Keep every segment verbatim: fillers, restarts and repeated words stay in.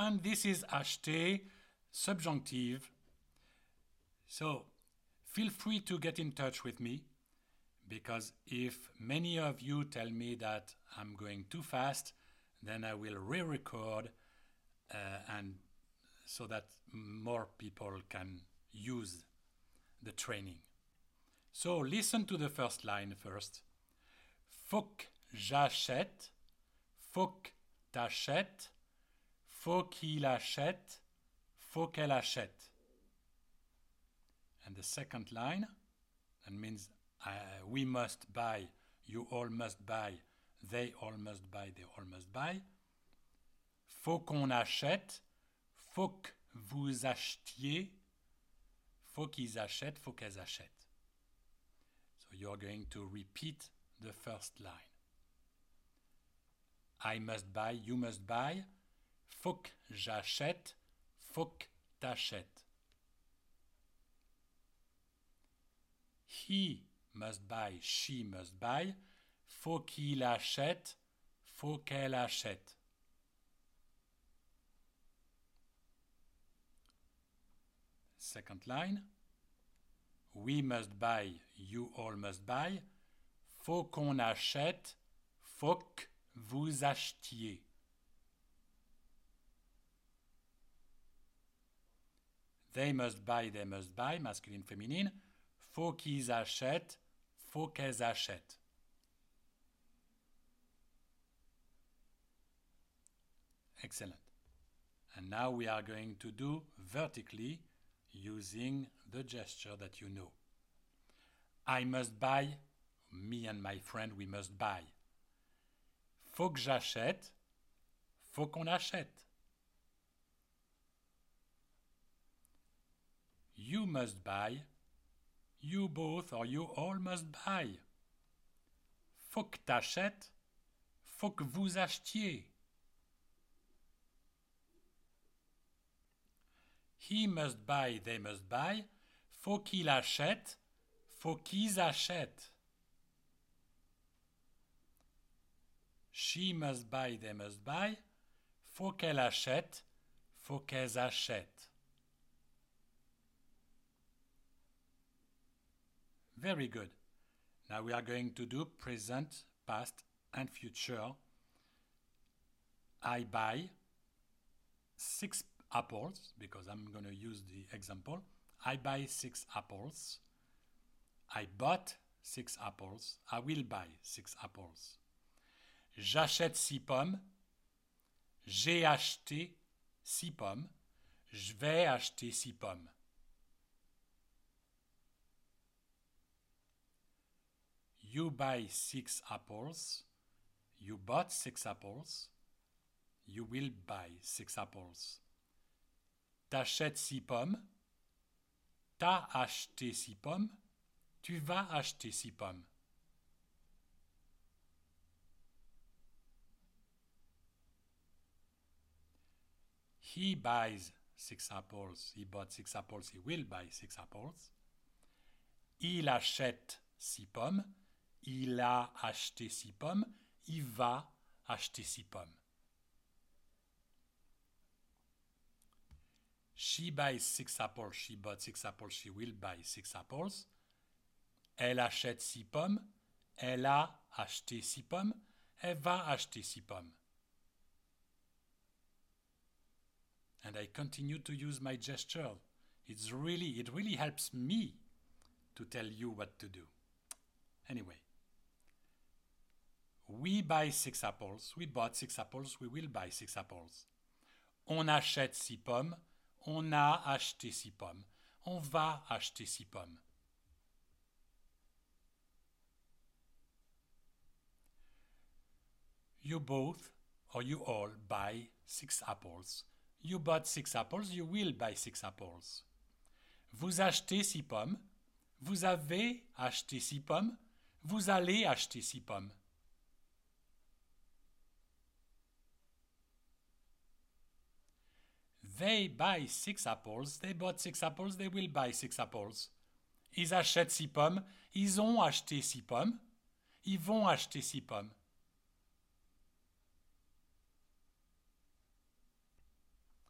find this is acheter, subjunctive. So feel free to get in touch with me, because if many of you tell me that I'm going too fast, then I will re-record uh, and so that more people can use the training. So listen to the first line first. Faut que j'achète, faut que t'achètes, faut qu'il achète, faut qu'elle achète. And the second line, that means uh, we must buy, you all must buy, they all must buy, they all must buy. Faut qu'on achète, faut que vous achetiez, faut qu'ils achètent, faut qu'elles achètent. So you're going to repeat the first line. I must buy, you must buy. Faut que j'achète, faut que t'achètes. He must buy, she must buy. Faut qu'il achète, faut qu'elle achète. Second line. We must buy, you all must buy. Faut qu'on achète, faut que vous achetiez. They must buy, they must buy, masculine, féminine. Faut qu'ils achètent, faut qu'elles achètent. Excellent. And now we are going to do vertically using the gesture that you know. I must buy, me and my friend, we must buy. Faut que j'achète, faut qu'on achète. You must buy, you both or you all must buy. Faut que t'achètes, faut que vous achetiez. He must buy, they must buy. Faut qu'il achète, faut qu'ils achètent. She must buy, they must buy. Faut qu'elle achète, faut qu'elles achètent. Very good. Now we are going to do present, past, and future. I buy six apples, because I'm going to use the example. I buy six apples. I bought six apples. I will buy six apples. J'achète six pommes. J'ai acheté six pommes. Je vais acheter six pommes. You buy six apples. You bought six apples. You will buy six apples. T'achètes six pommes. T'as acheté six pommes. Tu vas acheter six pommes. He buys six apples. He bought six apples. He will buy six apples. Il achète six pommes. Il a acheté six pommes. Il va acheter six pommes. She buys six apples. She bought six apples. She will buy six apples. Elle achète six pommes. Elle a acheté six pommes. Elle va acheter six pommes. And I continue to use my gesture. It's really, it really helps me to tell you what to do. Anyway, we buy six apples. We bought six apples. We will buy six apples. On achète six pommes. On a acheté six pommes. On va acheter six pommes. You both or you all buy six apples. You bought six apples. You will buy six apples. Vous achetez six pommes. Vous avez acheté six pommes. Vous allez acheter six pommes. They buy six apples. They bought six apples. They will buy six apples. Ils achètent six pommes. Ils ont acheté six pommes. Ils vont acheter six pommes.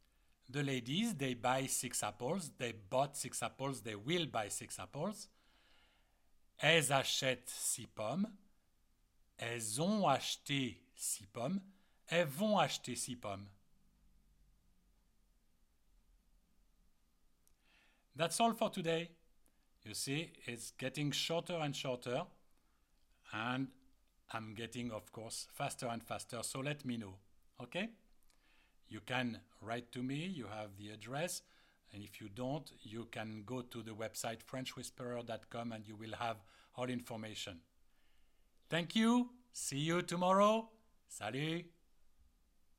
the ladies, they buy six apples. They bought six apples. They will buy six apples. Elles achètent six pommes. Elles ont acheté six pommes. Elles vont acheter six pommes. That's all for today. You see, it's getting shorter and shorter. And I'm getting, of course, faster and faster. So let me know. Okay? You can write to me. You have the address. And if you don't, you can go to the website french whisperer dot com and you will have all information. Thank you. See you tomorrow. Salut.